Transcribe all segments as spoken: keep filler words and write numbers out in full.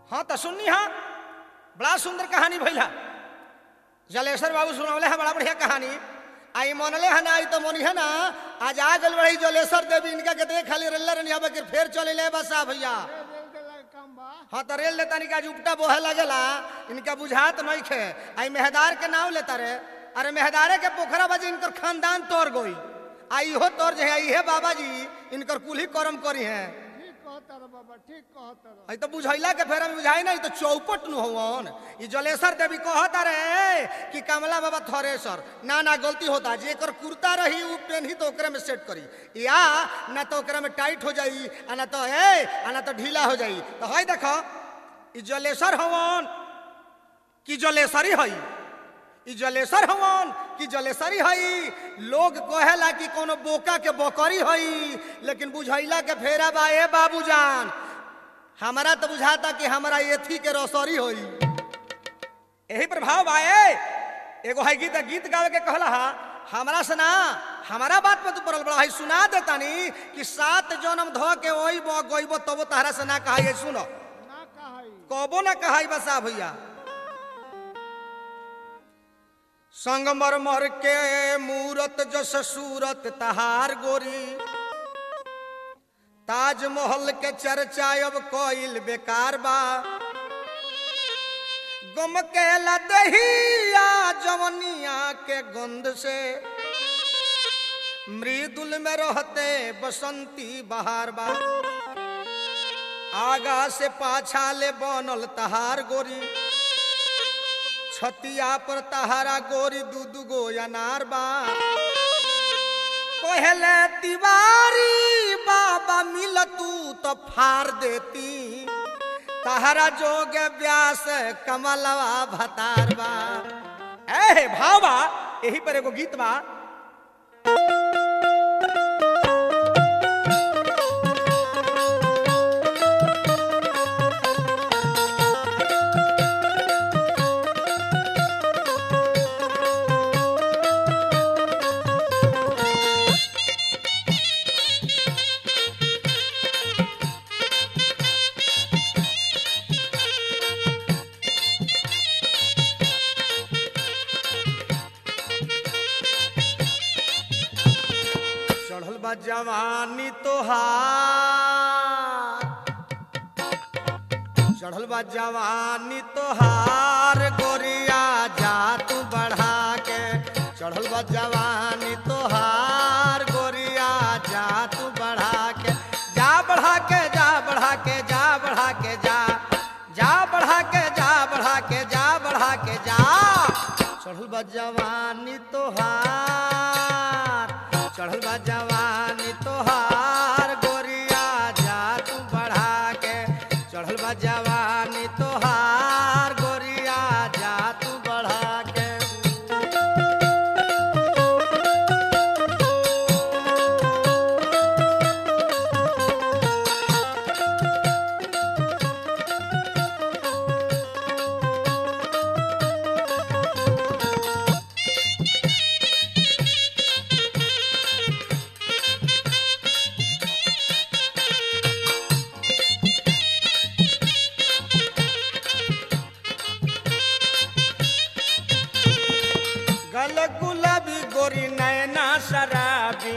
हाँ तो सुननी हाँ बड़ा सुंदर कहानी भैया जलेश्वर बाबू सुनौले है बड़ा बढ़िया कहानी आई मनले है ना आई तो मनी है ना आज आ गल बड़ी जलेश्वर देवी इनका के देख खाली रेल रनिया के फिर चले ले बसा भैया हाँ तो रेल लेता निका उपटा बोहे लगेला इनका बुझात नहीं खे आई मेहदार के नाव लेता रे अरे मेहदारे के पोखरा बाजी इनकर खानदान तोड़ गई आई हो तोड़ जे है बाबा जी इनकर कुल ही कर्म करी है बाबा ठीक कहता आई तो बुझैला के फेर में बुझाई नहीं तो चौपट नु होवन ई जलेश्वर देवी कहता रे कि कमला बाबा थरेसर ना ना गलती होता जेकर कुर्ता रही उ पेनही तो ओकरे में सेट करी या ना तो ओकरे में टाइट हो जाई आ ना तो ए आ ना तो ढीला हो जाई तो हई देखो ई जलेश्वर होवन कि जलेश्वरी हई ई जलेश्वर होवन कि जलेश्वरी हई लोग कहेला कि कोनो बोका के बकरी हई लेकिन बुझैला के फेरा बा ए बाबूजान हमारा तो बुझाता कि हमारा एथी के रसोरी होई यही प्रभाव बाए एगो है गीत गीत गावे के कहला हा हमारा से ना हमारा बात पे तू पड़ल बड़ा है सुना देता नी कि सात जन्म धो के ओई बो गइबो तबो तहरा से ना कहाई सुनो ना कहाई कबो ना कहाई बसा भैया संगमरमर के मूरत जस सूरत तहार गोरी ताजमहल के चर्चा अब कोइल बेकार बा गम के लदहिया जवनिया के गंध से मृदुल में रहते बसंती बहार बा आगा से पाछा ले बनल तहार गोरी छतिया पर तहारा गोरी दू दू गो अनार बा कहले तिवारी बाबा मिल तू तो फार देती तहारा जोग व्यास कमलवा भतार बा ए भाव बा यही पर एगो गीत बा जवानी तोहार चढ़ल बा जवानी तोहार गोरिया जा तू बढ़ा के चढ़ल बा जवानी तोहार गोरिया जा तू बढ़ा के जा बढ़ा के जा बढ़ा के जा बढ़ा के जा जा बढ़ा के जा बढ़ा के जा बढ़ा के जा चढ़ल बा जवानी तोहार चढ़ल बा जवानी तोहार गोरिया जा तू बढ़ा के चढ़ल बा जवानी तोहार गोरिया जा तू बढ़ा के गुलाबी गोरी नैना शराबी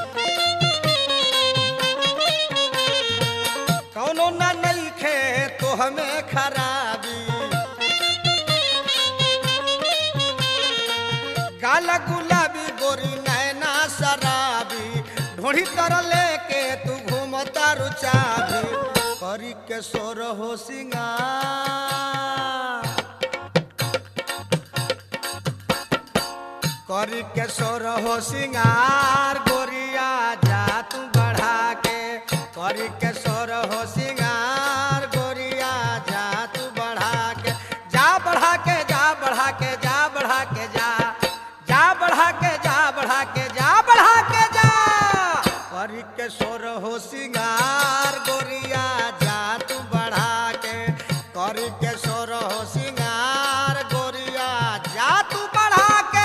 कौनो ना नहीं खे तो हमें खराबी गाला गुलाबी गोरी नैना शराबी ढोड़ी तर लेके तू घूमता रुचाबी करी के सोर हो सिंगार करी के सोर हो सिंगार गोरिया जा तू बढ़ा के करी के सोर हो सिंगार गोरिया जा तू बढ़ा के जा बढ़ा के जा बढ़ा के जा बढ़ा के जा जा बढ़ा के जा बढ़ा के जा बढ़ा के जा करी के सोर हो सिंगार गोरिया जा तू बढ़ा के करी के सोर हो सिंगार गोरिया जा तू बढ़ा के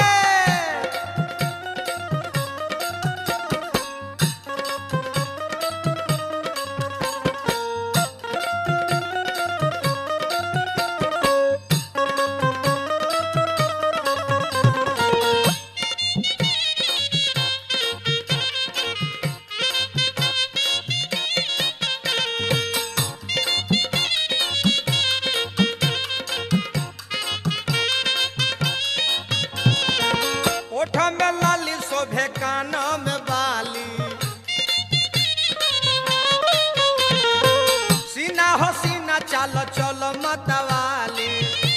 कान में बाली सीना हो सीना चलो चलो मतवाली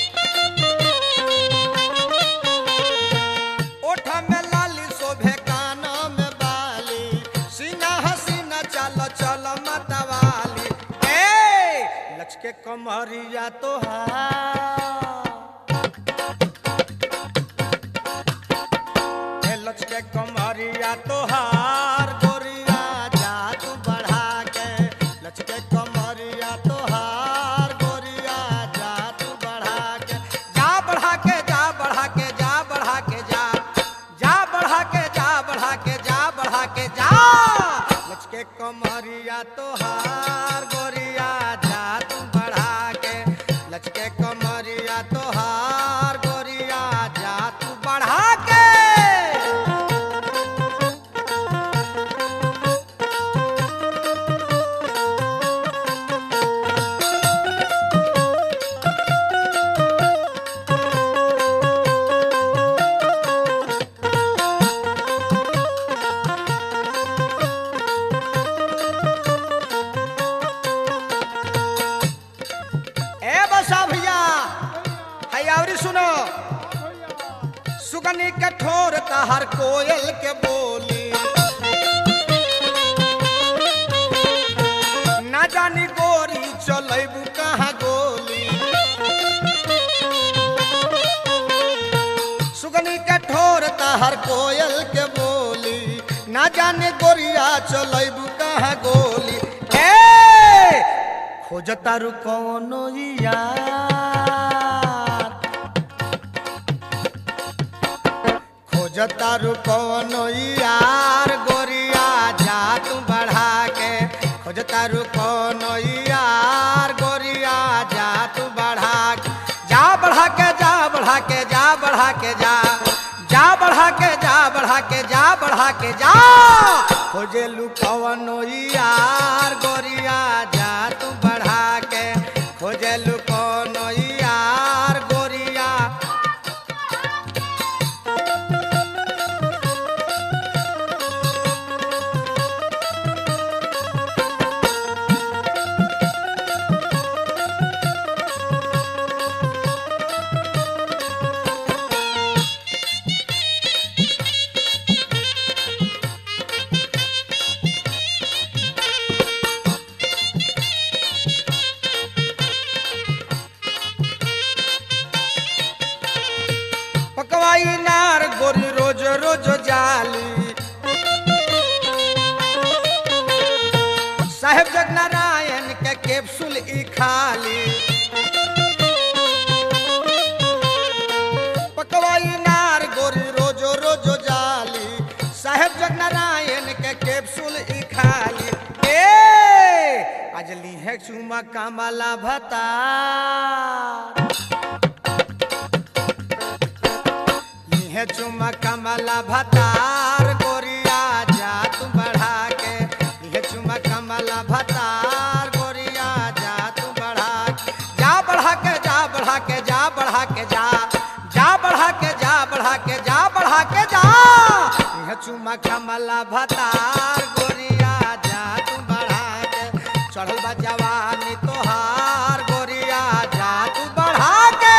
ओठ में लाली शोभे कान में बाली सीना हो सीना चलो चलो मतवाली ए लचके कमरिया तोहार लचके कमरिया तोहार गोरिया जा तू बढ़ा के लचके कमरिया तोहार गोरिया जा तू बढ़ा के जा बढ़ा के जा बढ़ा के जा बढ़ा के जा जा बढ़ा के जा बढ़ा के जा बढ़ा के जा लचके कमरिया तोहार गोरिया जा तू बढ़ा के लचके कमरिया तोहार गोरिया जा तू बढ़ा के सुगनी कठोर हर कोयल के बोली ना जानी गोरी चलेबू कहाँ गोली सुगनी कठोर हर कोयल के बोली ना जाने गोरिया चलेबू कहाँ गोली ए खोजता रु कौनो यार खोजतारू कौनो यार गोरिया जा तू बढ़ा के खोजतारू कौनो यार गोरिया जा तू बढ़ा के जा बढ़ा के जा बढ़ा के जा बढ़ा के जा जा बढ़ा के जा बढ़ा के जा बढ़ा के जा खोजेलू कौनो यार गोरिया जा तू बढ़ा के खोजेलू कौनो यार गोरिया नार गोरी रोज रोज जाली साहेब जगनारायण के कैप्सूल ई खाली पकवाई नार गोरी रोज रोज जाली साहेब जगनारायण के कैप्सूल ई खाली ए आज ली है चुमा कामला भता है चुमा कमला भतार गोरिया जा तू बढ़ा के है चुमा कमला भतार गोरिया जा तू बढ़ा के जा बढ़ा के जा बढ़ा के जा बढ़ा के जा जा बढ़ा के जा बढ़ा के जा बढ़ा के जा है चुमा कमला भतार गोरिया जा तू बढ़ा के चढ़ल बा जवानी तोहार गोरिया जा तू बढ़ा के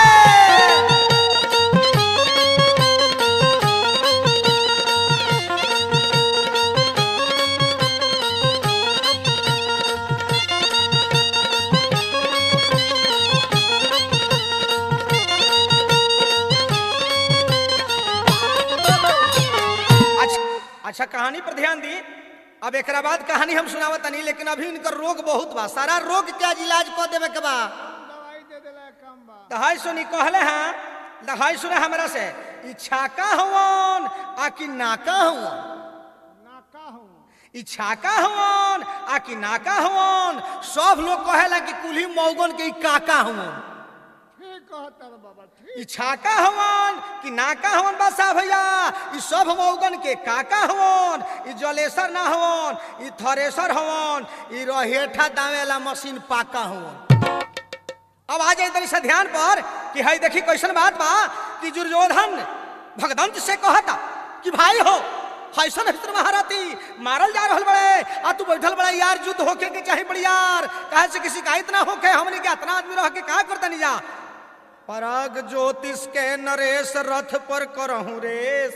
अच्छा कहानी पर ध्यान दी। अब एक बाद कहानी हम सुनावत नहीं, लेकिन अभी इनकर रोग बहुत बा, सारा रोग के इलाज कर देवे के बा, दवाई दे देला कम बा। दहाई सुनी कहले हैं, दहाई सुने हमरा से इच्छा का हवन आ कि नाका हवन, नाका हूँ इच्छा का हवन आ कि नाका हवन। सब लोग कहेला कि कुल्ही मौगन के काका हवन, ठीक कहता रे बाबा, ठीक। इच्छा का हवन कि नाका हवन बसा भैया, ई सब मौगन के काका हवन, ई जलेसर ना हवन, ई थरेसर हवन, ई रहेठा दावेला मशीन पाका हवन। अब आ जाए से ध्यान पर कि हई देखी कैसन बात बा कि दुर्योधन भगदंत से कहता कि भाई हो हैसन हैसन महारथी मारल जा रहल बड़े आ तू बैठल बड़ा यार युद्ध होके के चाहे बड़ी यार कहे से किसी का इतना होके हमने के इतना आदमी रह के का करता नहीं जा पराग ज्योतिष के नरेश रथ पर करहूं रेस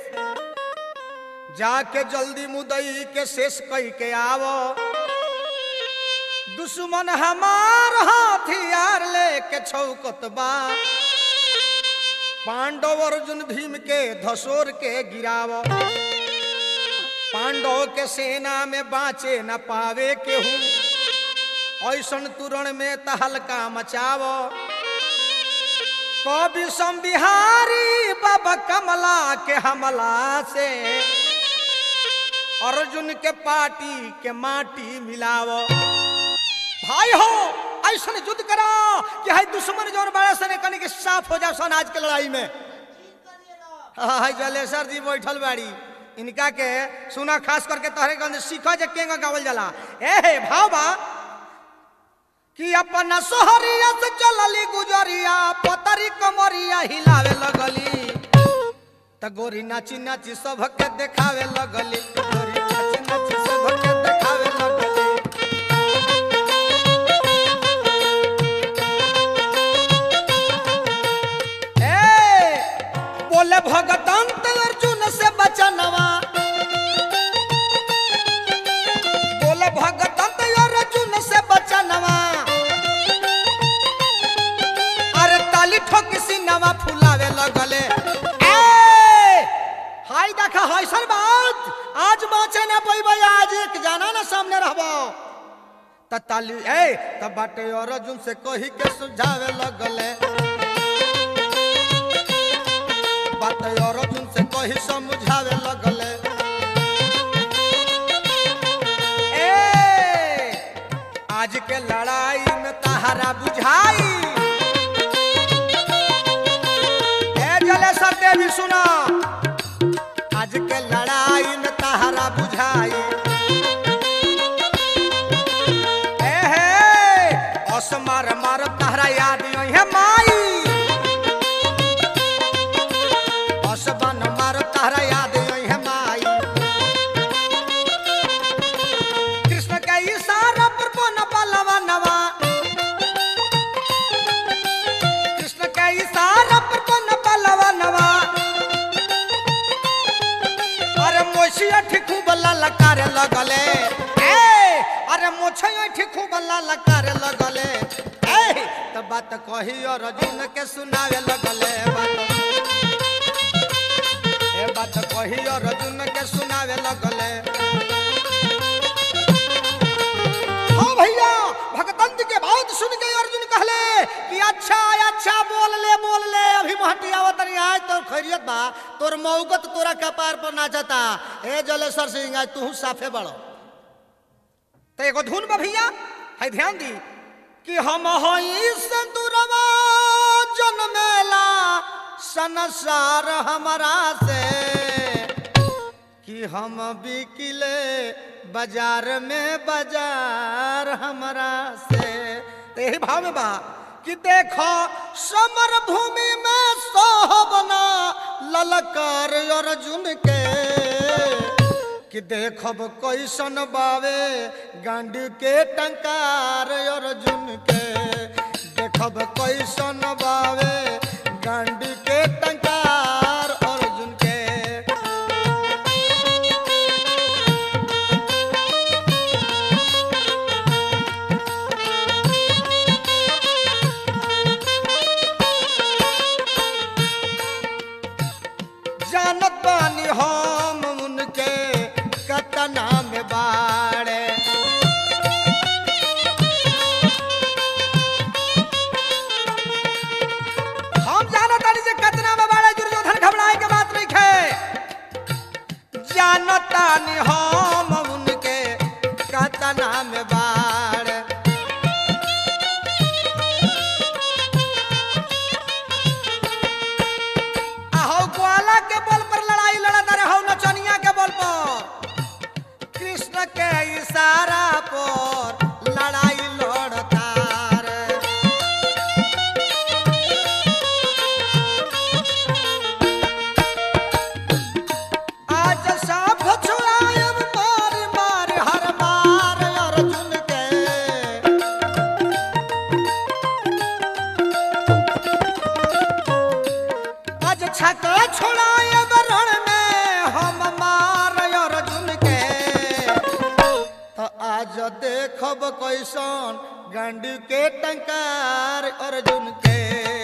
जाके जल्दी मुदई के शेष कई के आवो दुश्मन हमार हथियार लेके छौकत बा पांडव अर्जुन भीम के धसोर के गिरावो पांडव के सेना में बाँचे न पावे केहू ऐसन तुरण में तहलका मचावो कवि सम बिहारी बाबा कमला के हमला से अर्जुन के पार्टी के माटी मिलावो भाई हो ऐसा युद्ध करा कि है दुश्मन जोर बड़ा सने कने के साफ हो जाओ सन आज के लड़ाई में हां जलेसर जी बैठल बाड़ी इनका के सुना खास करके तोहरे गंज सीखो जे केंगा गावल जाला ए हे भावा कि अपना सोहरिया से चलली गुजरिया पतरी कमरिया हिलावे लगली त गोरी नाची नाची सबके देखावे लगली गोरी नाची नाची सबके देखावे लगली बोले भगतंत अर्जुन से बचनवा बोले भगतंत अर्जुन से बचनवा अरे ताली ठोकी सिनवा फुलावे लगले ए हाय देखा हैसन बात आज बाँचे ना पैबे आज एक जाना ना सामने रहबो त ताली ए त बाटे अर्जुन से कही के सुझावे लगले बात अर्जुन से कही समझावे लगले ए आज के लड़ाई में तहारा बुझाई ए जलेसर देवी सुना आज के लड़ाई में तहारा बुझाई ए हे असमार मार तहरा याद है माई लकारे लगले ए अरे मोछे ठीकू बल्ला लकारे लगले ए त बात कही अर्जुन के सुनावे लगले बात ए बात कही अर्जुन के सुनावे लगले हां भैया भगतंत के बात सुन के अर्जुन कहले कि अच्छा अच्छा बोल ले बोल ले अभी महटी आवत नहीं आज तो खैरियत बा तोर मौगत तोरा कपार पर नाचता ए जलेसर सिंह आज तू साफे बड़ो तो एगो धुन बा भैया है ध्यान दी कि हम हई संतुरवा जन्मेला संसार हमारा से कि हम बिकिले बाजार में बाजार हमारा से तो यही भाव में बा कि देखो समर भूमि में सोहबना ललकार अर्जुन के कि देखब कैसन बावे गांड के टंकार अर्जुन के देखब कैसन बावे गांड के टंकार अर्जुन के जानत बानी हम उनके कतना में बाड़े हम जानत बानी जे कतना में बाड़े दुर्योधन घबराए के बात नहीं है जानत बानी हम उनके कतना में बाड़े आहौ ग्वाला के बल पर लड़ाई लड़त रहे हौ नचनिया के बल पर कृष्ण के देखब कैसन गांडी के टंकार अर्जुन के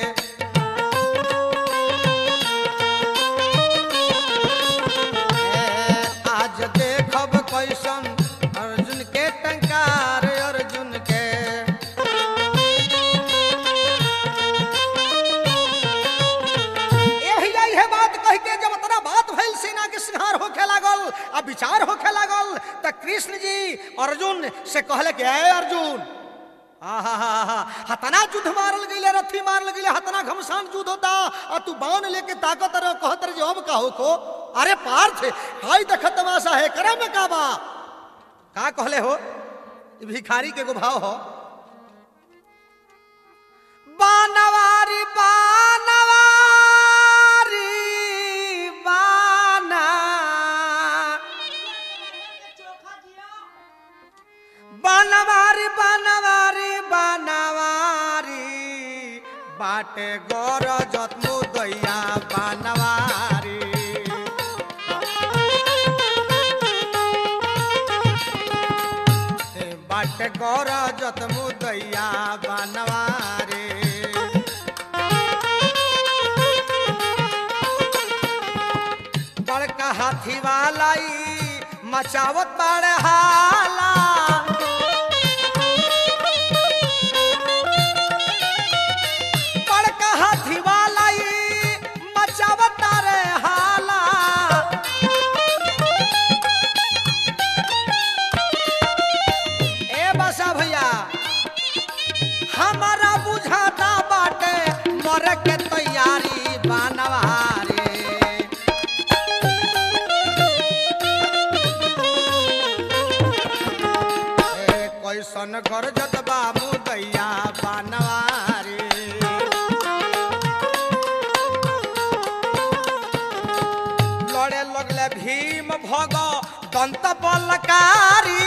आज देखब कैसन अर्जुन के टंकार अर्जुन के यही यही बात कह के जब इतना बात भइल सेना के संहार होखे लागल आ विचार होखे लागल त कृष्ण जी अर्जुन से कहले कि ए अर्जुन आहा हतना युद्ध मारल गईले रथी मारल गईले हतना घमसान युद्ध होता और तू बाण लेके ताकत रह कहत रह अब का हो को अरे पार्थ हाय देख तमाशा है करे में का बा का कहले हो भिखारी के गो भाव हो बानवारी बानवारी बाना बानवारी बानवारी बानवारी बाटे गोर जत्मु दैया बानवारी बाटे गोर जत्मु दैया बानवारी बड़का हाथी वाला मचावत बड़े हाला बड़का हाथी वाला मचावत रे हाला ए बसा भैया हमारा बुझाता बाटे मरे के तैयारी बानवारी कैसन घर जत बाबू दैया बानवारी लड़े लगले भीम भग दंत बलकारी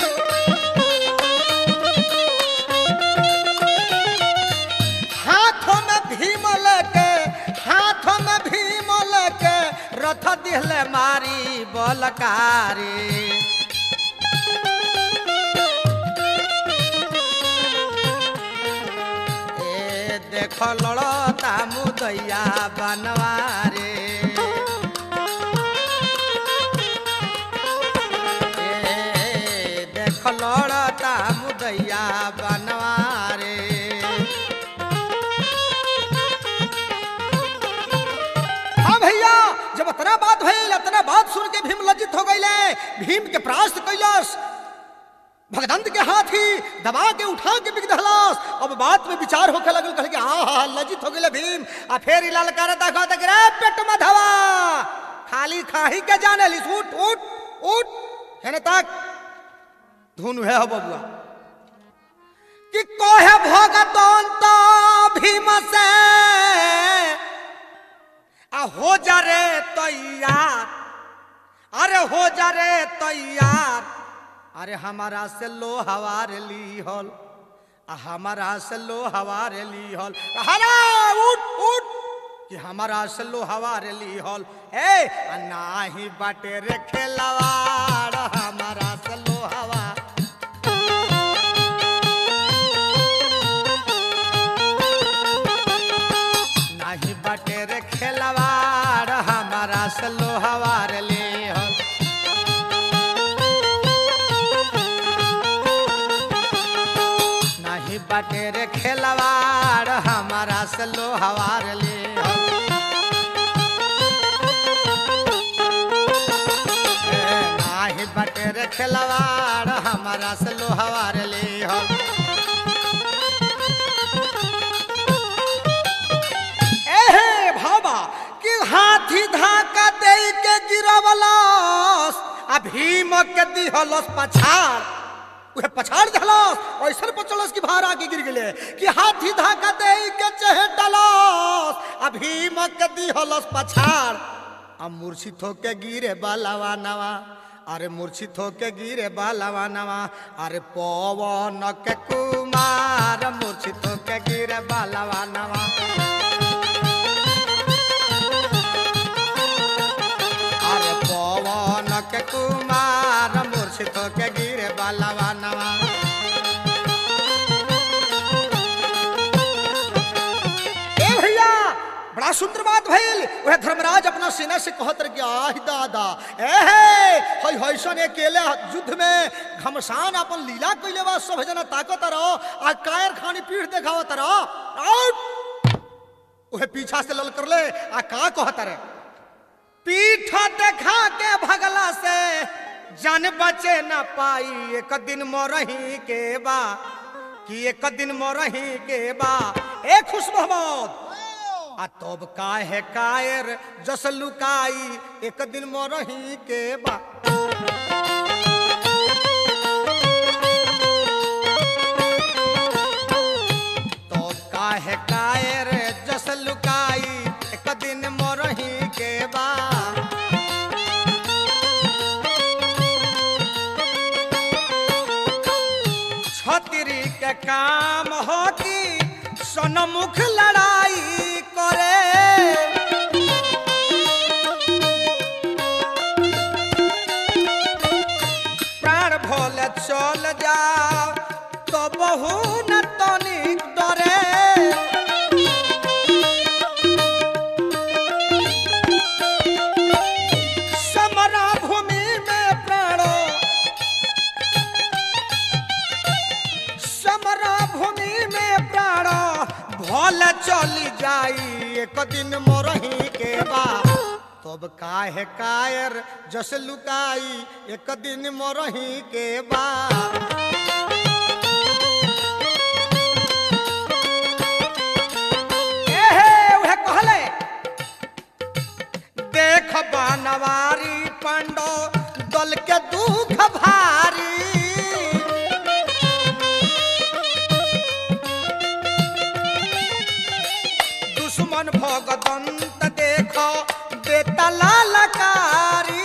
हाथों में भीम लेके हाथों में भीम लेके रथ दिहले मारी बलकारी देख लड़ता मुदैया बनवारे देख लड़ता मुदैया बनवारे हाँ भैया जब इतना बात भइल इतना बात सुन के भीम लज्जित हो गईले भीम के प्राश्त कैलाश भगदंत के हाथी दबा के उठा के बिक दहलास अब बात में विचार होके लगल कह के हाँ हाँ लज्जित हो गए भीम आ फेर लाल करता कहता कि रे पेट मधवा खाली खाही के जाने ली उठ उठ उठ है तक धुन है हो बबुआ कि कोहे भगदंत भीम से आ हो जा रे तैयार अरे हो जा रे तैयार अरे हमारा से लो हवार ली हल हमारा से लो हवार ली हल हरा उठ उठ कि हमारा से लो हवार ली हल ए नाही बाटे रे खेलवाड़ हमारा से लो हवा नाही बाटे रे खेलवाड़ हमारा से लो हवार ली हल बाटे रे खेलवाड़ हमारा से लो हवार ले नाही बाटे रे खेलवाड़ हमारा से लो हवार ले एहे भाबा कि हाथी धाका दे के गिरवलस आ भीम के दिहलस पछाड़ उहे पछाड़ दहलस ऐसन पचलस कि भार आगे गिर गेले कि हाथी धाका दे के चहेटलस आ भीम के दिहलस पछाड़ आ मूर्छित होके गिरे बालावा नवा अरे मूर्छित होके गिरे बालावा नवा अरे पवन के कुमार मूर्छित होके गिरे बालावा नवा अरे पवन के कुमार मूर्छित होके गिरे बालावा नवा बड़ा सुंदर बात भइल। वह धर्मराज अपना सेना से कहत रह गया आहि दादा एहे हई हईसन अकेले युद्ध में घमसान अपन लीला कइले बा सब जना ताकत रहो आ कायर खानी पीठ देखावत रहो आउट वह पीछा से लल कर ले आ का कहत रे पीठ देखा के भगला से जान बचे ना पाई एक दिन मोरही के बा कि एक दिन मोरही के बा ए खुश मोहम्मद आ तब काहे कायर जस लुकाई एक दिन मोरही के बा तब काहे कायर जस लुकाई एक दिन मोरही के बा छतरी के काम हो कि सनमुख लड़ाई करे प्राण भोले चल जाओ तो बहु न तनिक डरे समरा भूमि में प्राणो समरा भूमि में प्राण भल चली जाई एक दिन मोरही के बा तब काहे कायर जस लुकाई एक दिन मोरही के बा एहे वह कहले देख बनवारी पंडो दल के दुख भारी दुश्मन भगदंत देखो बेटा लालकारी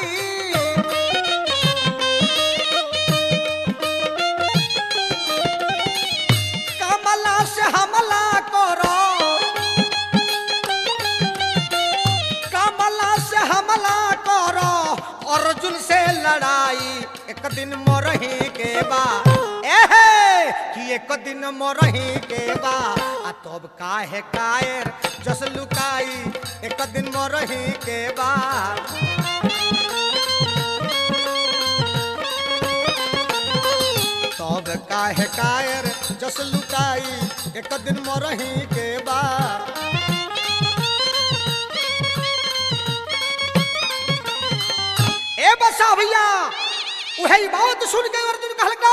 कमला से हमला करो कमला से हमला करो अर्जुन से लड़ाई एक दिन मोरही के बा एहे कि एक दिन मोरही के बा आ तब काहे कायर जस लुकाई एक दिन मोरही के बा तब काहे कायर जस लुकाई एक दिन मोरही के बा ए बसा भैया वही बात सुन के अर्जुन कहलका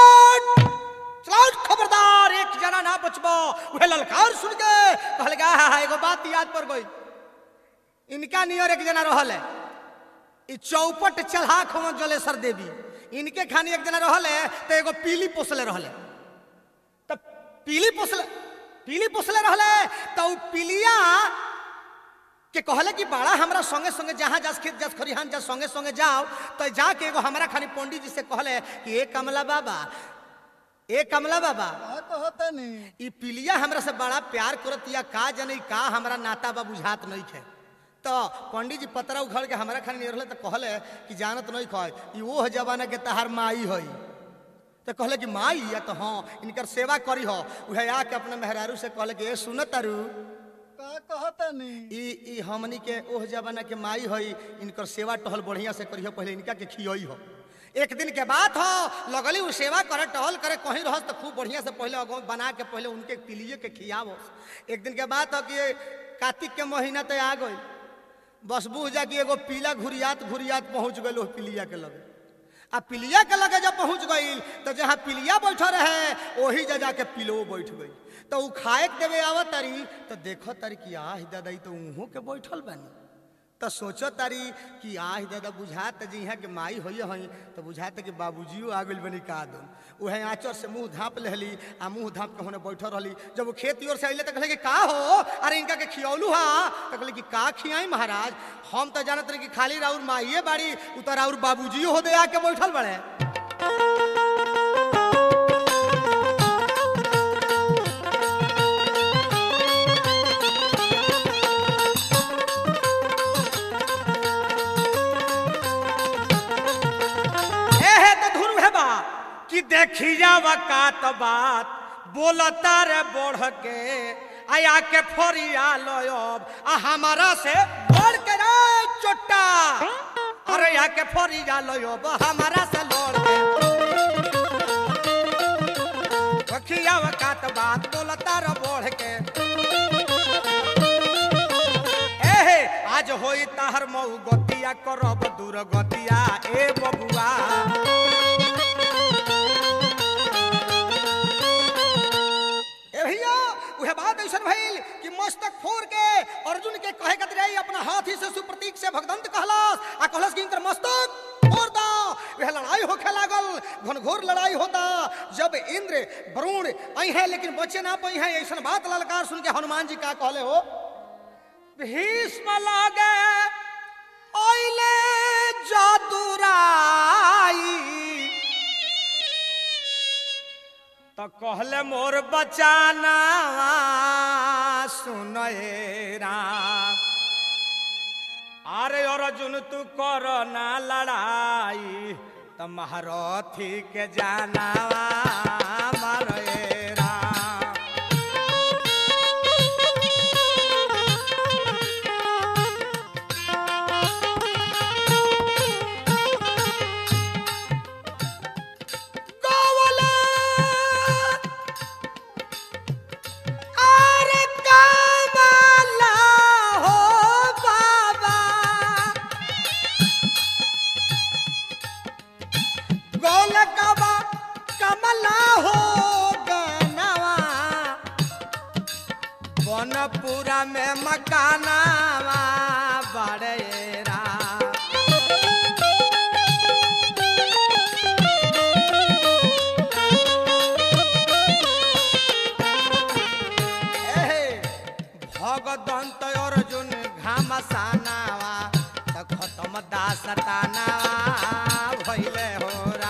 चलाओ खबरदार एक जना ना बचबो वह ललकार सुन के कहलका हां एगो बात याद पड़ गई इनका नियर एक जना रहल है ई चौपट चढ़ाक हो जलेसर देवी इनके खानी एक जना रहल है तो एगो पीली पोसले रहल है तो पीली पोसले पीली पोसले रहल है तो पीलिया के कहले कि बड़ा हमरा संगे संगे जहां जस खेत जस खरिहान जस संगे संगे जाओ तो जाके एगो हमरा खानी पंडित जी से कहले कि ए कमला बाबा ए कमला बाबा तो होता नहीं ई पिलिया हमरा से बड़ा प्यार करत या का जने का हमरा नाता बा बुझात नहीं खे तो पंडित जी पतरा उखड़ के हमरा खानी निरले तो कहले कि जानत नहीं खय ई वो जमाना के तहार माई हई तो कहले कि माई या तो हाँ इनकर सेवा करी हो उहे आके अपने मेहरारू से कहले कि ए सुनत तारू का कहता नहीं ई ई हमनी के ओह जमाना के माई हई इनकर सेवा टहल बढ़िया से करियो पहले इनका के खियई हो एक दिन के बात हो लगली उ सेवा करे टहल करे कहीं रहस तो खूब बढ़िया से पहले अगो बना के पहले उनके पिलिए के खियावो एक दिन के बात हो कि कार्तिक के महीना तो आ गई बस बुझ जा कि एगो पीला घुरियात घुरियात पहुंच गई पिलिया के लगे आ पिलिया के लगे जब पहुंच गई तो जहाँ पिलिया बैठो रहे वही जगह के पिलो बैठ गई तो उ खाए के देवे आवत तारी तो देखो तारी कि आह दादा तो उहों के बैठल बानी तो सोचो तारी कि आह दादा बुझात जी यहाँ के माई होइए हई तो बुझात कि बाबूजियो आ गइल बनी का दो वह आँचर से मुँह धाँप लेली आ मुँह धाँप के होने बैठल रहली जब वो खेत की ओर से अले तो कहले कि का हो अरे इनका के खियौलू हा तो कहले कि का खियाई महाराज हम तो जानत रहे कि खाली राउर माइए बाड़ी उतर राउर बाबूजियो हो दे आके बैठल बड़े कि देखी जावा का तो बात बोलता रे बढ़ के आया के फरिया लोब आ हमारा से बढ़ के रे चोटा अरे या के फरिया लोब हमारा से लड़ के वखिया वकात बात बोलता रे बढ़ के एहे आज होई ताहर मऊ गतिया करब दूर गतिया ए बबुआ वह बात ऐसा भइल कि मस्तक फोड़ के अर्जुन के कहे कतरे अपना हाथी से सुप्रतीक से भगदंत कहलास आ कहलास कि इनकर मस्तक फोड़ दो। वह लड़ाई होखे लागल घनघोर लड़ाई होता जब इंद्र वरुण आई है लेकिन बचे ना पाई है ऐसा बात ललकार सुन के हनुमान जी का कहले हो भीष्म लागे ओइले जादुराई तो कहले मोर बचाना सुनएरा अरे अर्जुन तू कर ना लड़ाई तो महारथी के जाना मारेरा पूरा में मकाना बड़ेरा भगदंत अर्जुन घामसानावा तो खत्म दासतानावा भइले हो रा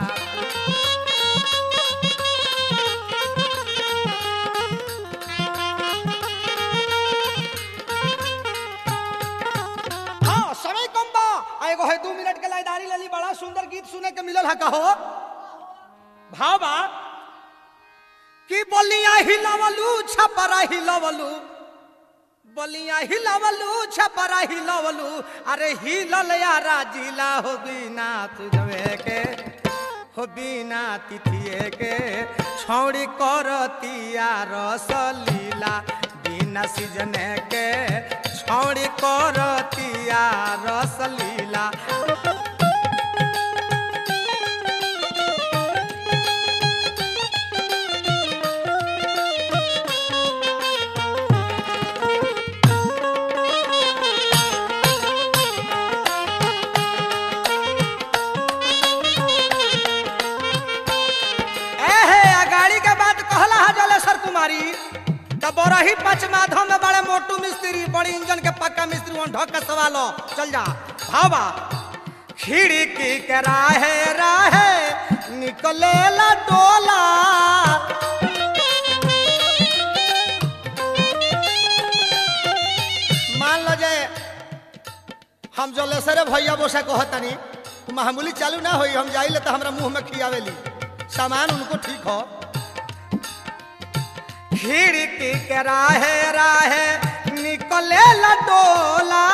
है दो मिनट के लाइदारी लली बड़ा सुंदर गीत सुने के मिलल है कहो भावा कि बोलिया हिलवलू छपरा हिलवलू बोलिया हिलवलू छपरा हिलवलू अरे हिलल यारा जिला हो बिना तुझवे के हो बिना तिथिए के छौड़ी करतिया रसलीला बिना सीजने के छौड़ी करतिया रसलीला बरही पच माधव में बड़े मोटू मिस्त्री बड़ी इंजन के पक्का मिस्त्री वन ढक के सवालो चल जा भावा खिड़की के राहे राहे निकले ला डोला मान लो जे हम जो लेसरे भैया बोसा कहतनी मामूली चालू ना होई हम जाइले तो हमरा मुंह में खियावेली सामान उनको ठीक हो खिड़की के राहे राहे निकले लडोला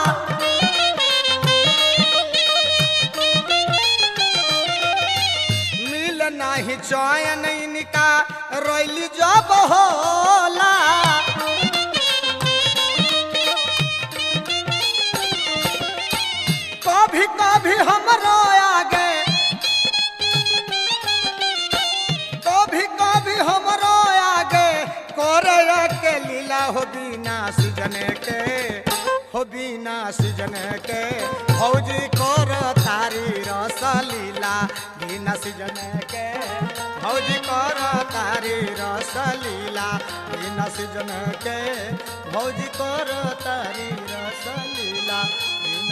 मिल नहीं चैन इनका रोइली जब होला कभी कभी हमरो आगे कभी कभी हमरो के लीला हो बिना सीजने के हो बिना सीजने के फौजी कर तारी रस लीला बिना सीजने के फौजी कर तारी रस लीला बिना सीजने के फौजी कर तारी रस लीला।